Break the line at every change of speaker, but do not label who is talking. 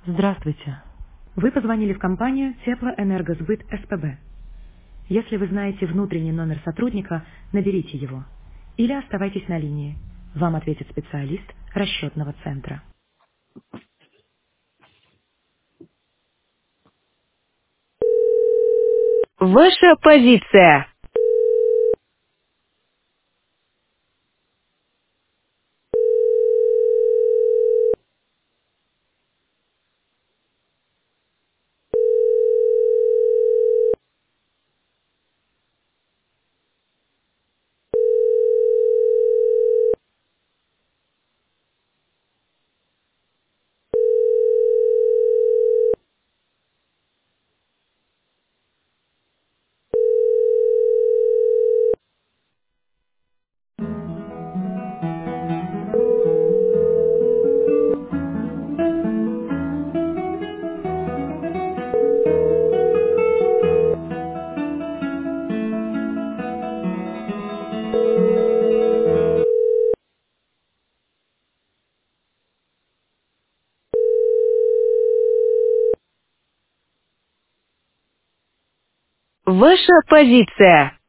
Здравствуйте. Вы позвонили в компанию Теплоэнергосбыт СПБ. Если вы знаете внутренний номер сотрудника, наберите его. Или оставайтесь на линии. Вам ответит специалист расчетного центра.
Ваша позиция. Ваша позиция.